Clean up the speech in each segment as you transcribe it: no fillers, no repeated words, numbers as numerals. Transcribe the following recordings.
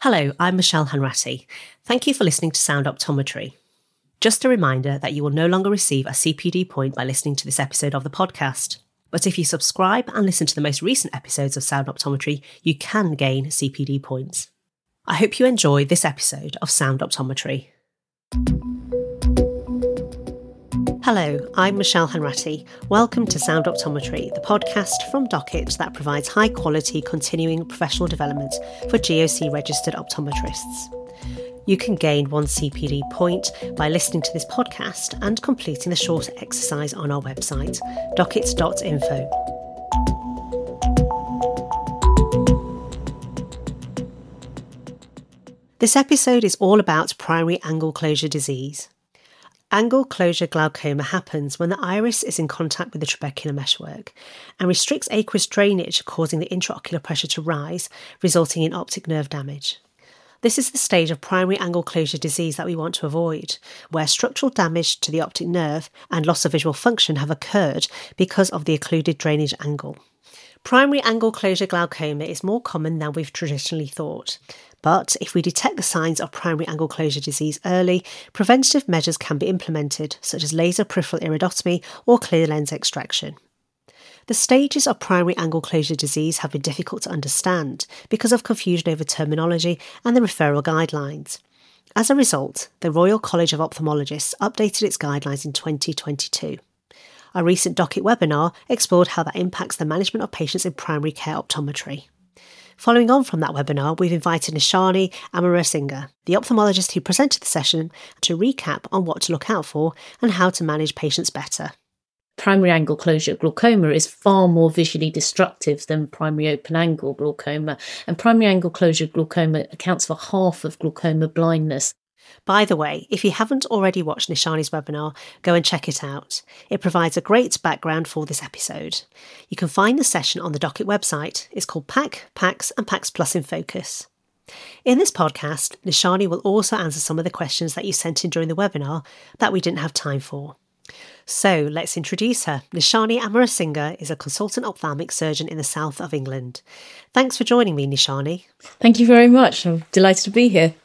Hello, I'm Michelle Hanratty. Thank you for listening to Sound Optometry. Just a reminder that you will no longer receive a CPD point by listening to this episode of the podcast. But if you subscribe and listen to the most recent episodes of Sound Optometry, you can gain CPD points. I hope you enjoy this episode of Sound Optometry. Hello, I'm Michelle Hanratty. Welcome to Sound Optometry, the podcast from Docket that provides high-quality continuing professional development for GOC-registered optometrists. You can gain 1 CPD point by listening to this podcast and completing the short exercise on our website, docket.info. This episode is all about primary angle closure disease. Angle closure glaucoma happens when the iris is in contact with the trabecular meshwork and restricts aqueous drainage, causing the intraocular pressure to rise, resulting in optic nerve damage. This is the stage of primary angle closure disease that we want to avoid, where structural damage to the optic nerve and loss of visual function have occurred because of the occluded drainage angle. Primary angle closure glaucoma is more common than we've traditionally thought. But if we detect the signs of primary angle closure disease early, preventative measures can be implemented, such as laser peripheral iridotomy or clear lens extraction. The stages of primary angle closure disease have been difficult to understand because of confusion over terminology and the referral guidelines. As a result, the Royal College of Ophthalmologists updated its guidelines in 2022. Our recent Docket webinar explored how that impacts the management of patients in primary care optometry. Following on from that webinar, we've invited Nishani Amarasinghe, the ophthalmologist who presented the session, to recap on what to look out for and how to manage patients better. Primary angle closure glaucoma is far more visually destructive than primary open angle glaucoma, and primary angle closure glaucoma accounts for half of glaucoma blindness. By the way, if you haven't already watched Nishani's webinar, go and check it out. It provides a great background for this episode. You can find the session on the Docket website. It's called PAC, PACS and PACS Plus in Focus. In this podcast, Nishani will also answer some of the questions that you sent in during the webinar that we didn't have time for. So let's introduce her. Nishani Amarasinghe is a consultant ophthalmic surgeon in the south of England. Thanks for joining me, Nishani. Thank you very much. I'm delighted to be here.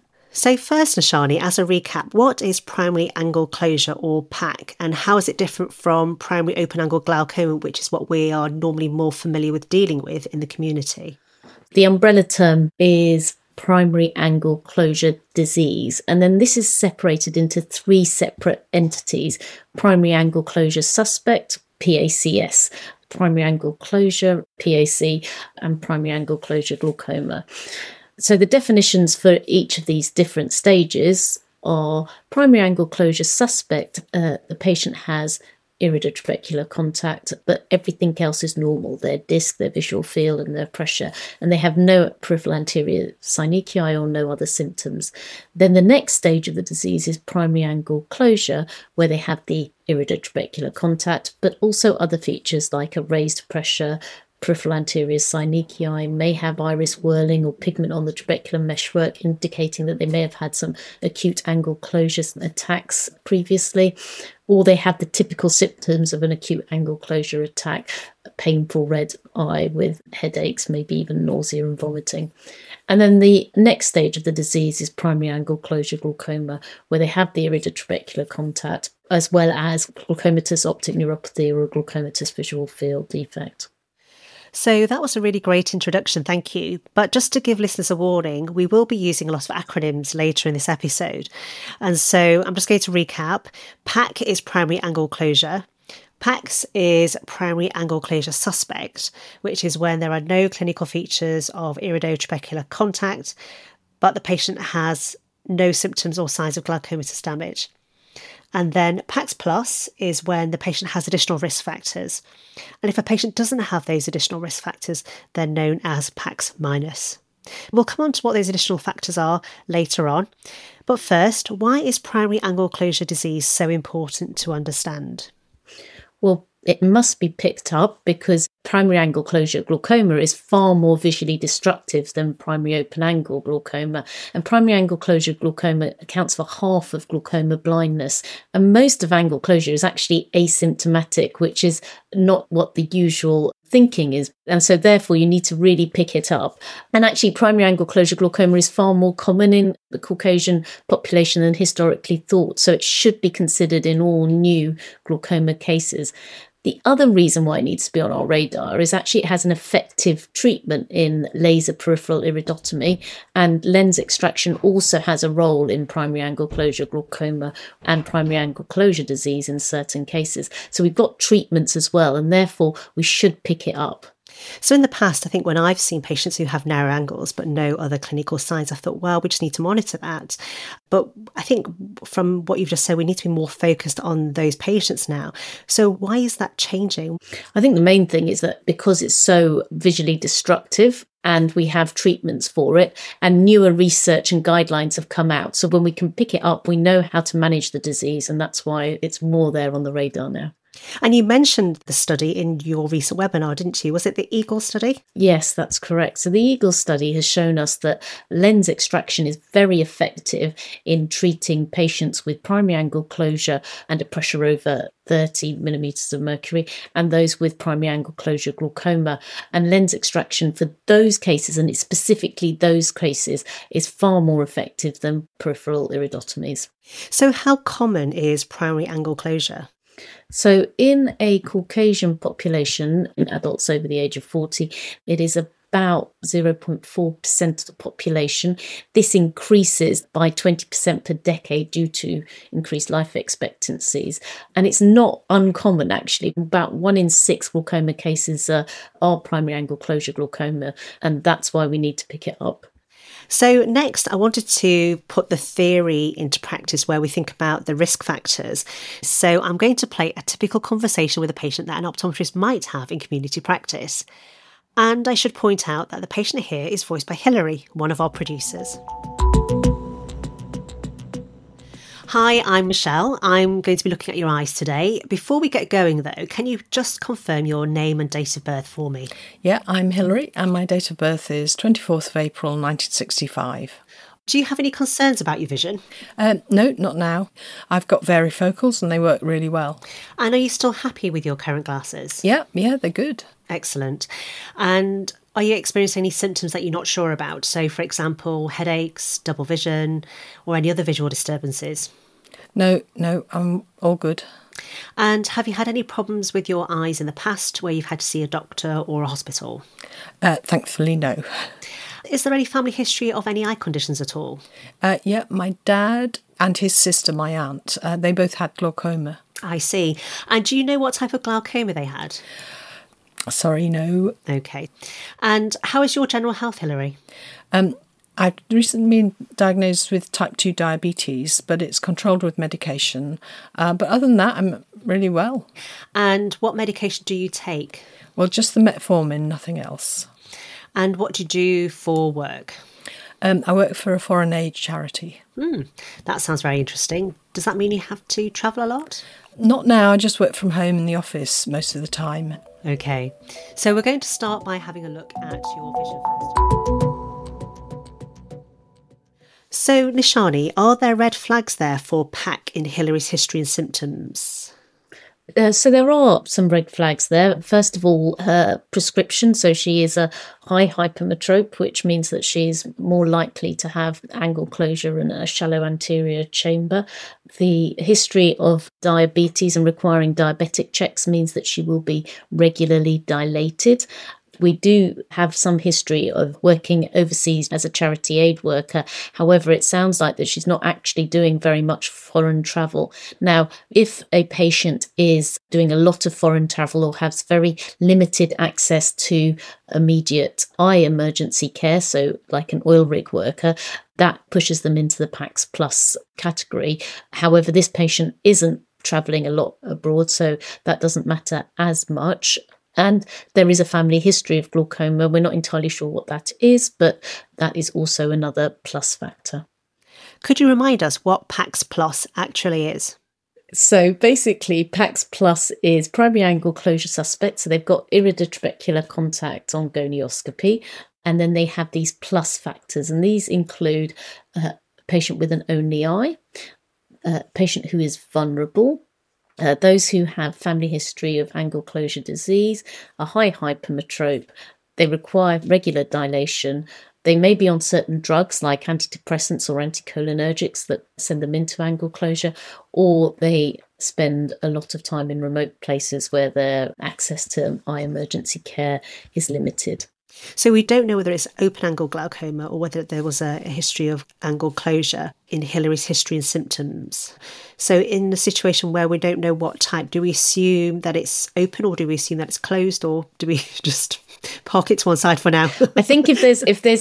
So first, Nishani, as a recap, what is primary angle closure or PAC and how is it different from primary open angle glaucoma, which is what we are normally more familiar with dealing with in the community? The umbrella term is primary angle closure disease, and then this is separated into 3 separate entities: primary angle closure suspect, PACS, primary angle closure, PAC, and primary angle closure glaucoma. So the definitions for each of these different stages are: primary angle closure suspect, the patient has iridotrabecular contact, but everything else is normal, their disc, their visual field and their pressure, and they have no peripheral anterior synechia or no other symptoms. Then the next stage of the disease is primary angle closure, where they have the iridotrabecular contact, but also other features like a raised pressure, peripheral anterior synechia, may have iris whirling or pigment on the trabecular meshwork, indicating that they may have had some acute angle closures attacks previously, or they have the typical symptoms of an acute angle closure attack: a painful red eye with headaches, maybe even nausea and vomiting. And then the next stage of the disease is primary angle closure glaucoma, where they have the iridotrabecular contact, as well as glaucomatous optic neuropathy or a glaucomatous visual field defect. So that was a really great introduction, thank you. But just to give listeners a warning, we will be using a lot of acronyms later in this episode. And so I'm just going to recap. PAC is primary angle closure. PACS is primary angle closure suspect, which is when there are no clinical features of iridotrabecular contact, but the patient has no symptoms or signs of glaucomatous damage. And then PACS Plus is when the patient has additional risk factors. And if a patient doesn't have those additional risk factors, they're known as PACS Minus. We'll come on to what those additional factors are later on. But first, why is primary angle closure disease so important to understand? Well, it must be picked up because primary angle closure glaucoma is far more visually destructive than primary open angle glaucoma. And primary angle closure glaucoma accounts for half of glaucoma blindness. And most of angle closure is actually asymptomatic, which is not what the usual thinking is. And so therefore you need to really pick it up. And actually primary angle closure glaucoma is far more common in the Caucasian population than historically thought. So it should be considered in all new glaucoma cases. The other reason why it needs to be on our radar is actually it has an effective treatment in laser peripheral iridotomy, and lens extraction also has a role in primary angle closure glaucoma and primary angle closure disease in certain cases. So we've got treatments as well, and therefore we should pick it up. So in the past, I think when I've seen patients who have narrow angles but no other clinical signs, I thought, well, we just need to monitor that. But I think from what you've just said, we need to be more focused on those patients now. So why is that changing? I think the main thing is that because it's so visually destructive and we have treatments for it, and newer research and guidelines have come out. So when we can pick it up, we know how to manage the disease, and that's why it's more there on the radar now. And you mentioned the study in your recent webinar, didn't you? Was it the EAGLE study? Yes, that's correct. So the EAGLE study has shown us that lens extraction is very effective in treating patients with primary angle closure and a pressure over 30 millimeters of mercury, and those with primary angle closure glaucoma. And lens extraction for those cases, and it's specifically those cases, is far more effective than peripheral iridotomies. So how common is primary angle closure? So in a Caucasian population, in adults over the age of 40, it is about 0.4% of the population. This increases by 20% per decade due to increased life expectancies. And it's not uncommon, actually. About 1 in 6 glaucoma cases are primary angle closure glaucoma, and that's why we need to pick it up. So next, I wanted to put the theory into practice where we think about the risk factors. So I'm going to play a typical conversation with a patient that an optometrist might have in community practice. And I should point out that the patient here is voiced by Hilary, one of our producers. Hi, I'm Michelle. I'm going to be looking at your eyes today. Before we get going, though, can you just confirm your name and date of birth for me? Yeah, I'm Hilary, and my date of birth is 24th of April 1965. Do you have any concerns about your vision? No, not now. I've got varifocals and they work really well. And are you still happy with your current glasses? Yeah, they're good. Excellent. And are you experiencing any symptoms that you're not sure about? So, for example, headaches, double vision, or any other visual disturbances? No, I'm all good. And have you had any problems with your eyes in the past where you've had to see a doctor or a hospital? Thankfully, no. Is there any family history of any eye conditions at all? Yeah, my dad and his sister, my aunt, they both had glaucoma. I see. And do you know what type of glaucoma they had? Sorry, no. Okay. And how is your general health, Hilary? I've recently been diagnosed with type 2 diabetes, but it's controlled with medication. But other than that, I'm really well. And what medication do you take? Well, just the metformin, nothing else. And what do you do for work? I work for a foreign aid charity. That sounds very interesting. Does that mean you have to travel a lot? Not now, I just work from home in the office most of the time. Okay, so we're going to start by having a look at your vision first. So, Nishani, are there red flags there for PAC in Hilary's history and symptoms? So there are some red flags there. First of all, her prescription. So she is a high hypermetrope, which means that she's more likely to have angle closure and a shallow anterior chamber. The history of diabetes and requiring diabetic checks means that she will be regularly dilated. We do have some history of working overseas as a charity aid worker. However, it sounds like that she's not actually doing very much foreign travel. Now, if a patient is doing a lot of foreign travel or has very limited access to immediate eye emergency care, so like an oil rig worker, that pushes them into the PACS Plus category. However, this patient isn't travelling a lot abroad, so that doesn't matter as much. And there is a family history of glaucoma. We're not entirely sure what that is, but that is also another plus factor. Could you remind us what PACS Plus actually is? So basically, PACS Plus is primary angle closure suspect. So they've got iridotrabecular contact on gonioscopy. And then they have these plus factors. And these include a patient with an only eye, a patient who is vulnerable, Those who have family history of angle closure disease, a high hypermetrope, they require regular dilation. They may be on certain drugs like antidepressants or anticholinergics that send them into angle closure, or they spend a lot of time in remote places where their access to eye emergency care is limited. So we don't know whether it's open angle glaucoma or whether there was a history of angle closure in Hilary's history and symptoms. So in a situation where we don't know what type, do we assume that it's open, or do we assume that it's closed, or do we just park it to one side for now? I think if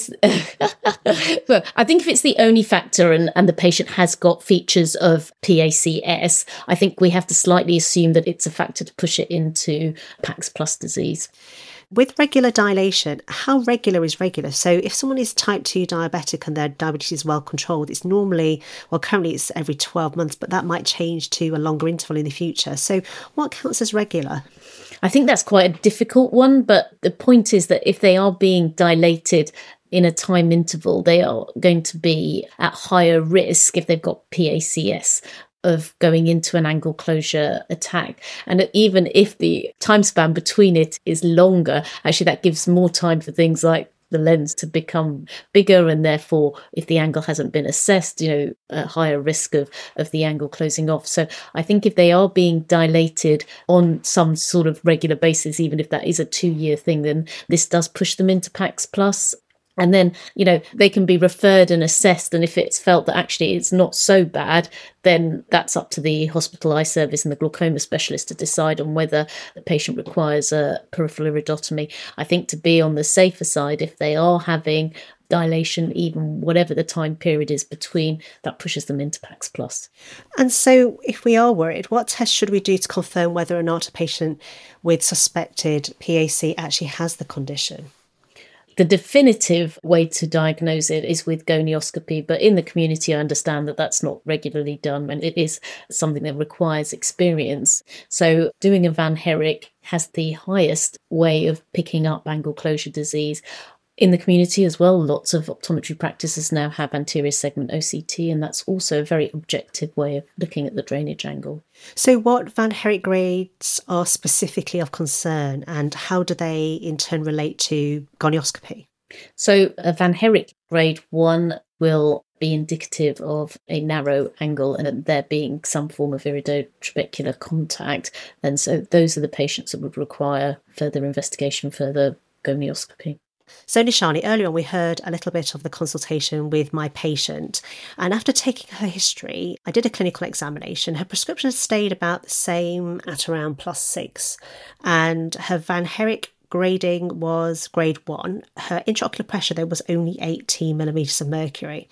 it's the only factor and the patient has got features of PACS, I think we have to slightly assume that it's a factor to push it into PAX plus disease. With regular dilation, how regular is regular? So if someone is type 2 diabetic and their diabetes is well controlled, it's normally, well, currently it's every 12 months, but that might change to a longer interval in the future. So what counts as regular? I think that's quite a difficult one, but the point is that if they are being dilated in a time interval, they are going to be at higher risk if they've got PACS of going into an angle closure attack. And even if the time span between it is longer, actually that gives more time for things like the lens to become bigger, and therefore if the angle hasn't been assessed, a higher risk of the angle closing off. So I think if they are being dilated on some sort of regular basis, even if that is a 2-year thing, then this does push them into PAX plus. And then, they can be referred and assessed. And if it's felt that actually it's not so bad, then that's up to the hospital eye service and the glaucoma specialist to decide on whether the patient requires a peripheral iridotomy. I think to be on the safer side, if they are having dilation, even whatever the time period is between, that pushes them into PAX plus. And so if we are worried, what tests should we do to confirm whether or not a patient with suspected PAC actually has the condition? The definitive way to diagnose it is with gonioscopy, but in the community, I understand that that's not regularly done, and it is something that requires experience. So doing a Van Herrick has the highest way of picking up angle closure disease. In the community as well, lots of optometry practices now have anterior segment OCT, and that's also a very objective way of looking at the drainage angle. So what Van Herrick grades are specifically of concern, and how do they in turn relate to gonioscopy? So a Van Herrick grade 1 will be indicative of a narrow angle and there being some form of iridotrabecular contact. And so those are the patients that would require further investigation, further gonioscopy. So Nishani, earlier on we heard a little bit of the consultation with my patient, and after taking her history, I did a clinical examination. Her prescription stayed about the same at around +6, and her Van Herrick grading was grade 1. Her intraocular pressure though was only 18 millimetres of mercury.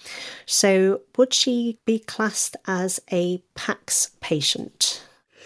So would she be classed as a PAX patient?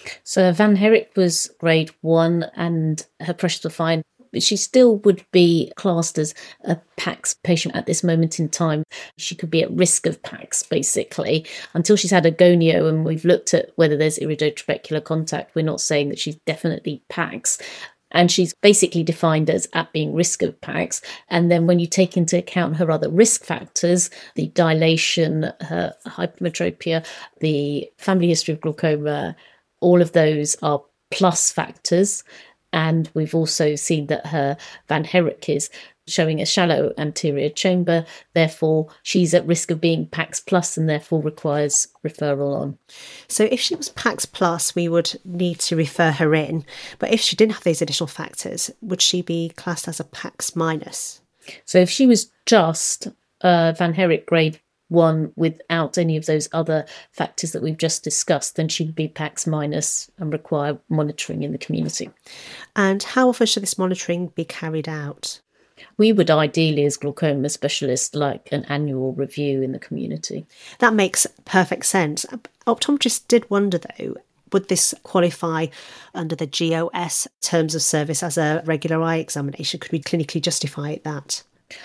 So Van Herrick was grade 1 and her pressures were fine. But she still would be classed as a PAX patient at this moment in time. She could be at risk of PAX, basically, until she's had a gonio and we've looked at whether there's iridotrabecular contact. We're not saying that she's definitely PAX. And she's basically defined as at being risk of PAX. And then when you take into account her other risk factors, the dilation, her hypermetropia, the family history of glaucoma, all of those are plus factors. And we've also seen that her Van Herrick is showing a shallow anterior chamber. Therefore, she's at risk of being PAX plus and therefore requires referral on. So if she was PAX plus, we would need to refer her in. But if she didn't have those additional factors, would she be classed as a PAX minus? So if she was just Van Herrick grade 1 without any of those other factors that we've just discussed, then she'd be PAX minus and require monitoring in the community. And how often should this monitoring be carried out? We would ideally, as glaucoma specialists, like an annual review in the community. That makes perfect sense. Optometrists did wonder, though, would this qualify under the GOS terms of service as a regular eye examination? Could we clinically justify that?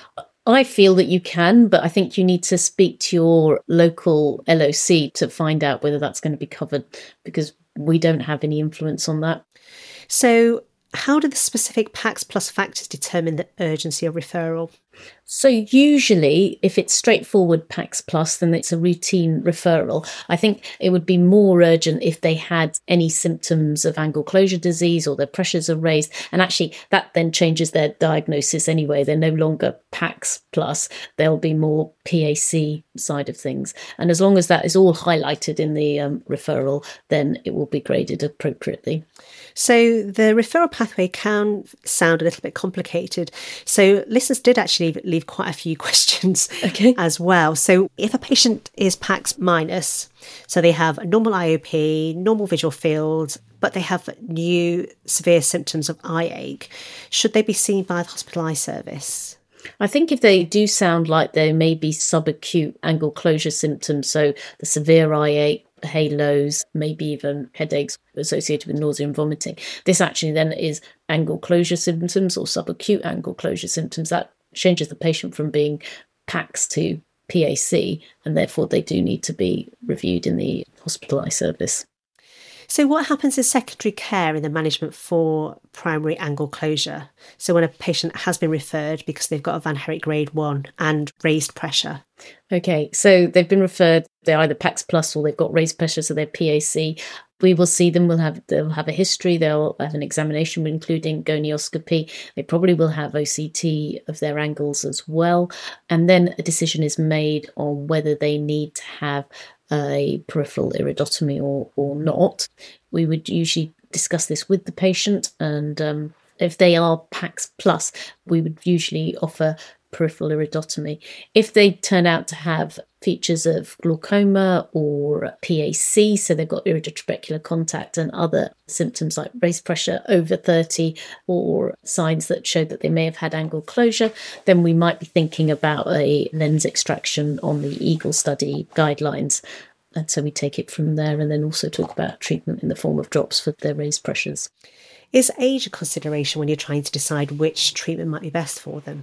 I feel that you can, but I think you need to speak to your local LOC to find out whether that's going to be covered, because we don't have any influence on that. So how do the specific PAX plus factors determine the urgency of referral? So usually, if it's straightforward PAX Plus, then it's a routine referral. I think it would be more urgent if they had any symptoms of angle closure disease or their pressures are raised. And actually, that then changes their diagnosis anyway. They're no longer PAX Plus. They'll be more PAC side of things. And as long as that is all highlighted in the referral, then it will be graded appropriately. So the referral pathway can sound a little bit complicated. So listeners did actually leave quite a few questions as well. So if a patient is PAX minus, so they have a normal IOP, normal visual field, but they have new severe symptoms of eye ache, should they be seen by the hospital eye service? I think if they do sound like there may be subacute angle closure symptoms, so the severe eye ache, halos, maybe even headaches associated with nausea and vomiting, this actually then is angle closure symptoms or subacute angle closure symptoms. That changes the patient from being PAX to PAC, and therefore they do need to be reviewed in the hospital eye service. So what happens in secondary care in the management for primary angle closure? So when a patient has been referred because they've got a Van Herrick grade 1 and raised pressure. Okay, so they've been referred, they're either PAX Plus or they've got raised pressure, so they're PAC. We will see them, they'll have a history, they'll have an examination including gonioscopy. They probably will have OCT of their angles as well. And then a decision is made on whether they need to have a peripheral iridotomy or not. We would usually discuss this with the patient, and if they are PAX Plus, we would usually offer peripheral iridotomy. If they turn out to have features of glaucoma or PAC, so they've got iridotrabecular contact and other symptoms like raised pressure over 30 or signs that show that they may have had angle closure, then we might be thinking about a lens extraction on the EAGLE study guidelines. And so we take it from there, and then also talk about treatment in the form of drops for their raised pressures. Is age a consideration when you're trying to decide which treatment might be best for them?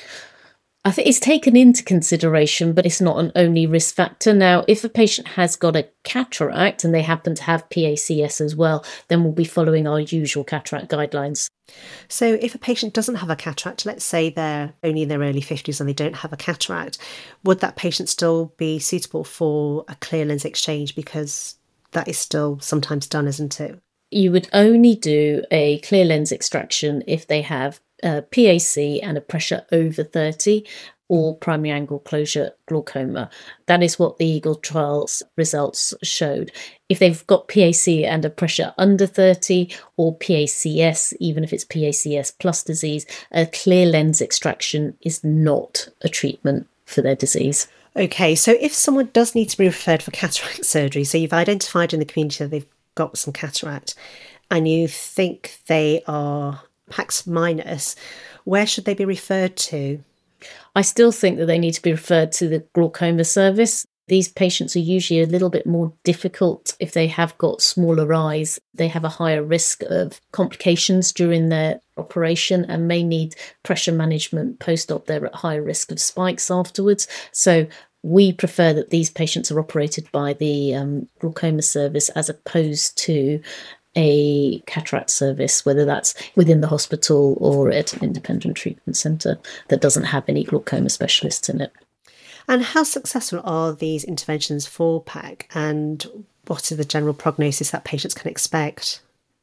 I think it's taken into consideration, but it's not an only risk factor. Now, if a patient has got a cataract and they happen to have PACS as well, then we'll be following our usual cataract guidelines. So if a patient doesn't have a cataract, let's say they're only in their early 50s and they don't have a cataract, would that patient still be suitable for a clear lens exchange? Because that is still sometimes done, isn't it? You would only do a clear lens extraction if they have PAC and a pressure over 30 or primary angle closure glaucoma. That is what the EAGLE trials results showed. If they've got PAC and a pressure under 30 or PACS, even if it's PACS plus disease, a clear lens extraction is not a treatment for their disease. Okay, so if someone does need to be referred for cataract surgery, so you've identified in the community that they've got some cataract and you think they are PAX minus, where should they be referred to? I still think that they need to be referred to the glaucoma service. These patients are usually a little bit more difficult if they have got smaller eyes. They have a higher risk of complications during their operation and may need pressure management post-op. They're at higher risk of spikes afterwards. So we prefer that these patients are operated by the glaucoma service as opposed to a cataract service, whether that's within the hospital or at an independent treatment centre that doesn't have any glaucoma specialists in it. And how successful are these interventions for PAC, and what is the general prognosis that patients can expect?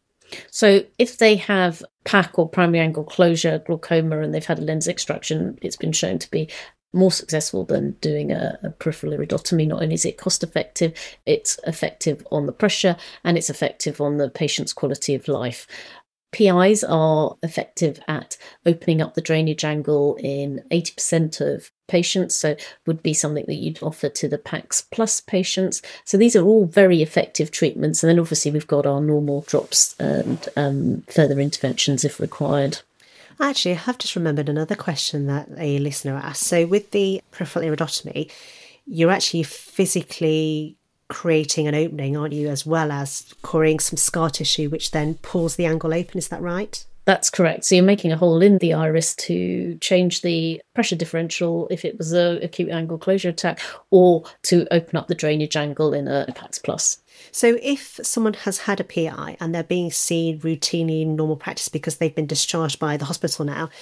So if they have PAC or primary angle closure glaucoma and they've had a lens extraction, it's been shown to be more successful than doing a peripheral iridotomy. Not only is it cost effective, it's effective on the pressure and it's effective on the patient's quality of life. PIs are effective at opening up the drainage angle in 80% of patients, so would be something that you'd offer to the PAX Plus patients. So these are all very effective treatments, and then obviously we've got our normal drops and further interventions if required. Actually, I have just remembered another question that a listener asked. So with the peripheral iridotomy, you're actually physically creating an opening, aren't you, as well as coring some scar tissue, which then pulls the angle open. Is that right? That's correct. So you're making a hole in the iris to change the pressure differential if it was an acute angle closure attack, or to open up the drainage angle in a PAX Plus. So if someone has had a PI and they're being seen routinely in normal practice because they've been discharged by the hospital now,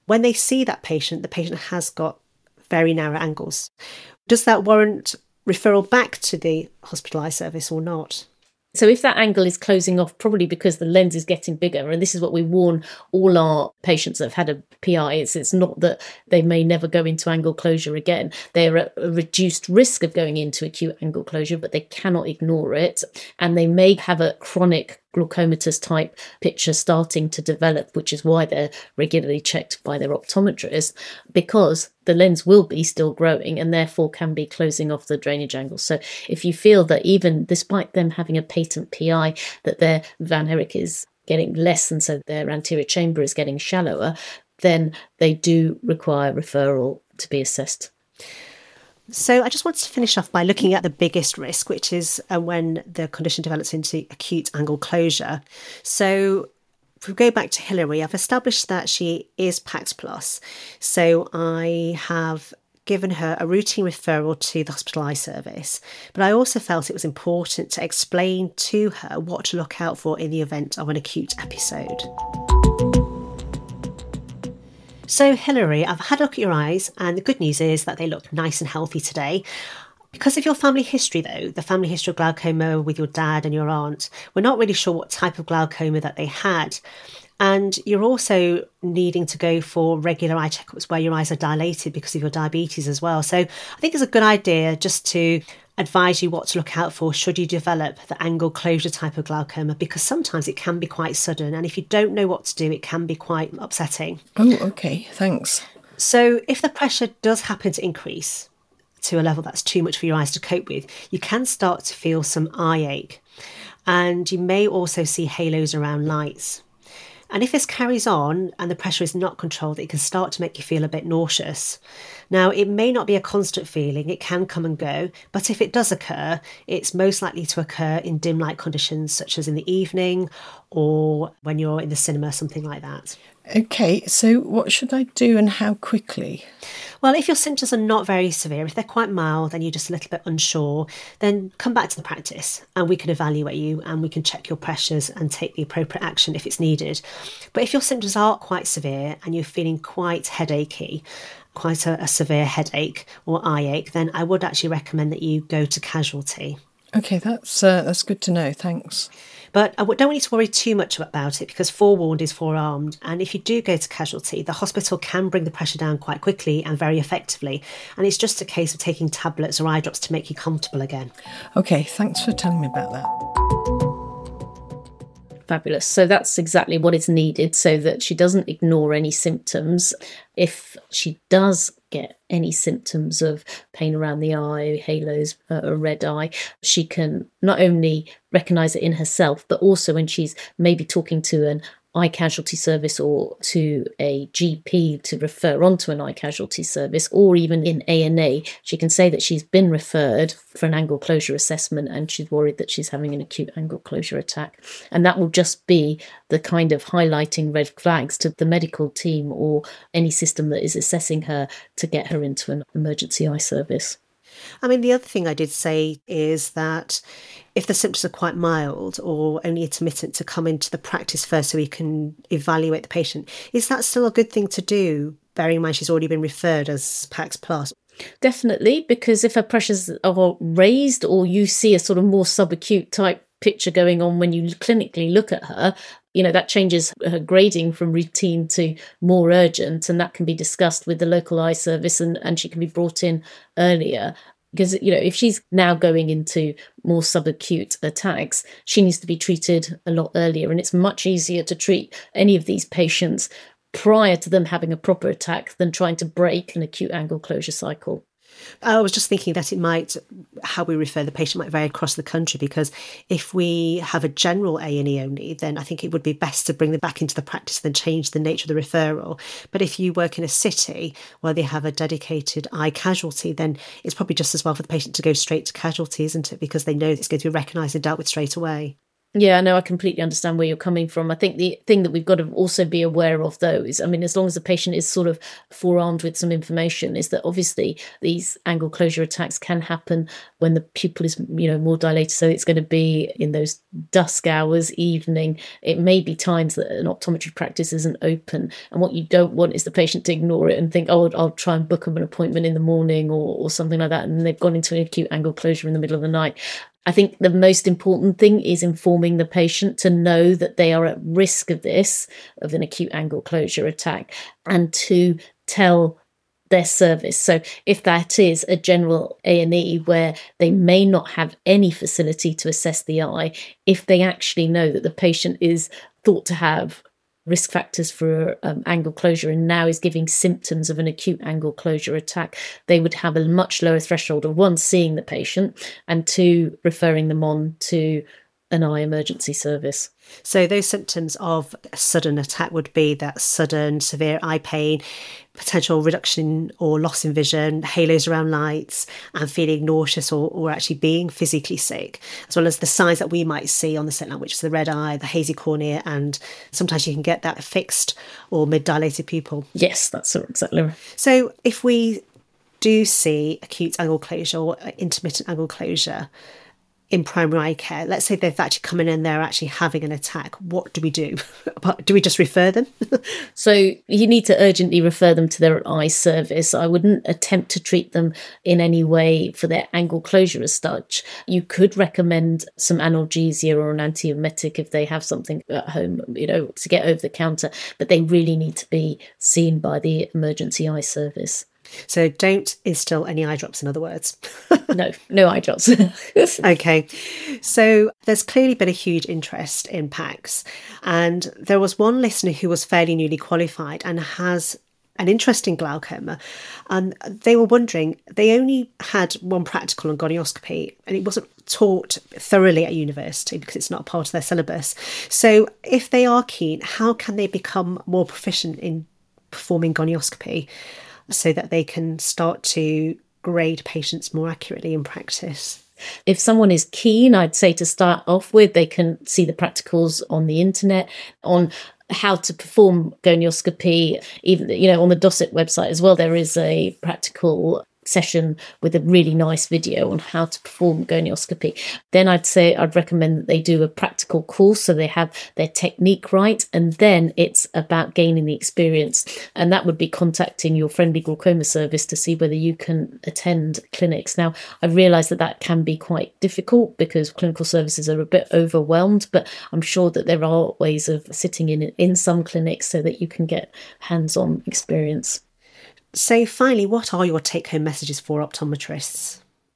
When they see that patient, the patient has got very narrow angles. Does that warrant referral back to the hospital eye service or not? So if that angle is closing off, probably because the lens is getting bigger, and this is what we warn all our patients that have had a PI, it's not that they may never go into angle closure again. They're at a reduced risk of going into acute angle closure, but they cannot ignore it. And they may have a chronic glaucomatous type picture starting to develop, which is why they're regularly checked by their optometrist, because the lens will be still growing and therefore can be closing off the drainage angle. So if you feel that even despite them having a patent PI, that their Van Herrick is getting less and so their anterior chamber is getting shallower, then they do require referral to be assessed. So I just wanted to finish off by looking at the biggest risk, which is when the condition develops into acute angle closure. So if we go back to Hilary, I've established that she is PAX Plus. So I have given her a routine referral to the hospital eye service, but I also felt it was important to explain to her what to look out for in the event of an acute episode. So Hilary, I've had a look at your eyes, and the good news is that they look nice and healthy today. Because of your family history though, the family history of glaucoma with your dad and your aunt, we're not really sure what type of glaucoma that they had. And you're also needing to go for regular eye checkups where your eyes are dilated because of your diabetes as well. So I think it's a good idea just to advise you what to look out for should you develop the angle closure type of glaucoma, because sometimes it can be quite sudden. And if you don't know what to do, it can be quite upsetting. Oh, okay. Thanks. So if the pressure does happen to increase to a level that's too much for your eyes to cope with, you can start to feel some eye ache. And you may also see halos around lights. And if this carries on and the pressure is not controlled, it can start to make you feel a bit nauseous. Now, it may not be a constant feeling, it can come and go, but if it does occur, it's most likely to occur in dim light conditions, such as in the evening or when you're in the cinema, something like that. Okay, so what should I do and how quickly? Well, if your symptoms are not very severe, if they're quite mild and you're just a little bit unsure, then come back to the practice and we can evaluate you and we can check your pressures and take the appropriate action if it's needed. But if your symptoms are quite severe and you're feeling quite headachy, quite a severe headache or eye ache, then I would actually recommend that you go to casualty. Okay, that's good to know. Thanks. But I don't want you to worry too much about it, because forewarned is forearmed. And if you do go to casualty, the hospital can bring the pressure down quite quickly and very effectively. And it's just a case of taking tablets or eye drops to make you comfortable again. Okay, thanks for telling me about that. Fabulous. So that's exactly what is needed so that she doesn't ignore any symptoms. If she does get any symptoms of pain around the eye, halos, a red eye, she can not only recognise it in herself, but also when she's maybe talking to an eye casualty service or to a GP to refer on to an eye casualty service, or even in A&E, she can say that she's been referred for an angle closure assessment and she's worried that she's having an acute angle closure attack. And that will just be the kind of highlighting red flags to the medical team or any system that is assessing her to get her into an emergency eye service. I mean, the other thing I did say is that if the symptoms are quite mild or only intermittent, to come into the practice first so we can evaluate the patient. Is that still a good thing to do, bearing in mind she's already been referred as PAX Plus? Definitely, because if her pressures are raised or you see a sort of more subacute type picture going on when you clinically look at her, that changes her grading from routine to more urgent, and that can be discussed with the local eye service and she can be brought in earlier. Because, if she's now going into more subacute attacks, she needs to be treated a lot earlier. And it's much easier to treat any of these patients prior to them having a proper attack than trying to break an acute angle closure cycle. I was just thinking that how we refer the patient might vary across the country, because if we have a general A&E only, then I think it would be best to bring them back into the practice than change the nature of the referral. But if you work in a city where they have a dedicated eye casualty, then it's probably just as well for the patient to go straight to casualty, isn't it? Because they know it's going to be recognised and dealt with straight away. Yeah, no, I completely understand where you're coming from. I think the thing that we've got to also be aware of, though, is, I mean, as long as the patient is sort of forearmed with some information, is that obviously these angle closure attacks can happen when the pupil is, more dilated. So it's going to be in those dusk hours, evening. It may be times that an optometry practice isn't open. And what you don't want is the patient to ignore it and think, oh, I'll try and book them an appointment in the morning or something like that. And they've gone into an acute angle closure in the middle of the night. I think the most important thing is informing the patient to know that they are at risk of this, of an acute angle closure attack, and to tell their service. So if that is a general A&E where they may not have any facility to assess the eye, if they actually know that the patient is thought to have risk factors for angle closure and now is giving symptoms of an acute angle closure attack, they would have a much lower threshold of, one, seeing the patient, and two, referring them on to an eye emergency service. So those symptoms of a sudden attack would be that sudden severe eye pain, potential reduction or loss in vision, halos around lights, and feeling nauseous or actually being physically sick, as well as the signs that we might see on the slit lamp, which is the red eye, the hazy cornea, and sometimes you can get that fixed or mid-dilated pupil. Yes, that's exactly right. So if we do see acute angle closure or intermittent angle closure in primary eye care, let's say they've actually come in and they're actually having an attack, what do we do? Do we just refer them? So you need to urgently refer them to their eye service. I wouldn't attempt to treat them in any way for their angle closure as such. You could recommend some analgesia or an antiemetic if they have something at home, to get over the counter, but they really need to be seen by the emergency eye service. So don't instill any eye drops, in other words. No eye drops. Okay. So there's clearly been a huge interest in PACS. And there was one listener who was fairly newly qualified and has an interest in glaucoma. And they were wondering, they only had one practical on gonioscopy and it wasn't taught thoroughly at university because it's not part of their syllabus. So if they are keen, how can they become more proficient in performing gonioscopy so that they can start to grade patients more accurately in practice? If someone is keen, I'd say to start off with, they can see the practicals on the internet on how to perform gonioscopy. Even, on the Docet website as well, there is a practical session with a really nice video on how to perform gonioscopy. Then I'd recommend that they do a practical course so they have their technique right, and then it's about gaining the experience, and that would be contacting your friendly glaucoma service to see whether you can attend clinics. Now, I realise that can be quite difficult because clinical services are a bit overwhelmed, but I'm sure that there are ways of sitting in some clinics so that you can get hands-on experience. So finally, what are your take-home messages for optometrists?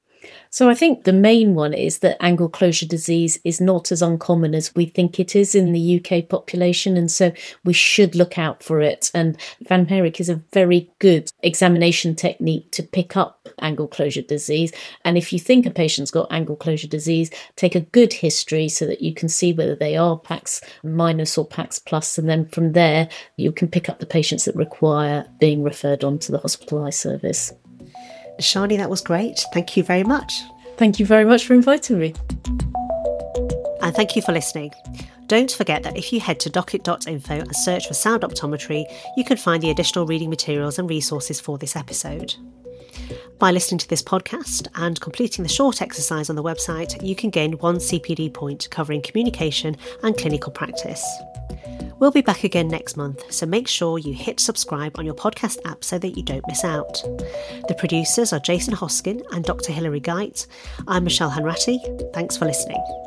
So I think the main one is that angle closure disease is not as uncommon as we think it is in the UK population, and so we should look out for it. And Van Parik is a very good examination technique to pick up angle closure disease. And if you think a patient's got angle closure disease, take a good history so that you can see whether they are PACS minus or PACS plus, and then from there you can pick up the patients that require being referred on to the hospital eye service. Shani, that was great. Thank you very much. Thank you very much for inviting me. And thank you for listening. Don't forget that if you head to docket.info and search for Sound Optometry, you can find the additional reading materials and resources for this episode. By listening to this podcast and completing the short exercise on the website, you can gain 1 CPD point covering communication and clinical practice. We'll be back again next month, so make sure you hit subscribe on your podcast app so that you don't miss out. The producers are Jason Hoskin and Dr. Hilary Geit. I'm Michelle Hanratty. Thanks for listening.